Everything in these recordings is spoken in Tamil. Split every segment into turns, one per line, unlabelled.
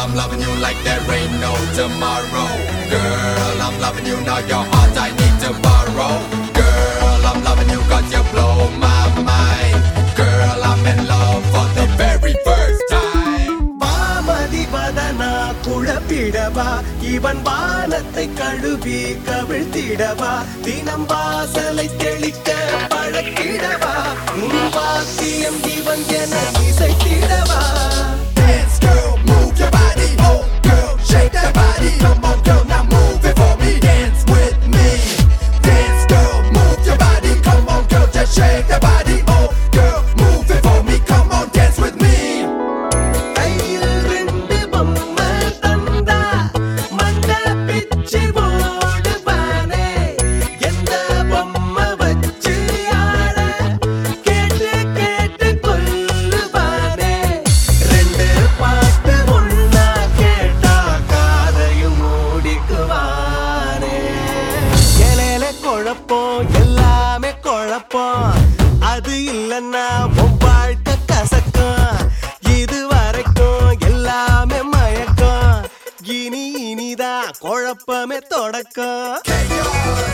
I'm loving you like there ain't no tomorrow. Girl, I'm loving you, now your heart I need to borrow. Girl, I'm loving you cause you blow my mind. Girl, I'm in love for the very first time.
Bhamathi Vathana குழப்பிடவா இவன் வானத்தை கழுவி கவிழ்த்திடவா தினம் வாசலை தெளிக்க பழக்கிடவா உன் வாக்கியம் இவன் என இசைத்திடவா.
Dance girl, move your body. Oh girl, shake that body. Come on girl, now move it for me. Dance with me. Dance girl, move your body. Come on girl, just shake that body. Oh girl, move it for me. Come on, dance with me.
கையில் ரெண்டு பொம்மை தந்தா மண்ட பிச்சு போடுவானே எந்த பொம்மை வச்சு ஆட கேட்டு கேட்டு கொல்லுவானே. ரெண்டு பாட்டு ஒன்னா கேட்டா காதையும் மூடிக்குவானே. ஏலேல குழப்பம் எல்லாமே குழப்பம் அது இல்லன்னா உன் வாழ்க்கை கசக்கும். இது வரைக்கும் எல்லாமே மயக்கம் இனி இனிதான் குழப்பமே தொடக்கம்.
Chaos,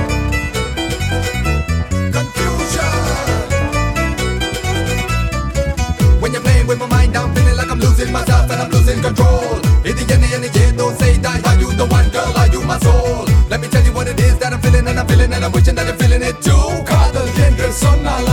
confusion. When you're playing with my mind, I'm feeling like I'm losing myself and I'm losing control. In the end, don't say that. Are you the one, girl? Are you my soul? Let me tell you what it is that I'm feeling and I'm feeling and I'm wishing that I'm feeling it too. காதல் என்று சொன்னால்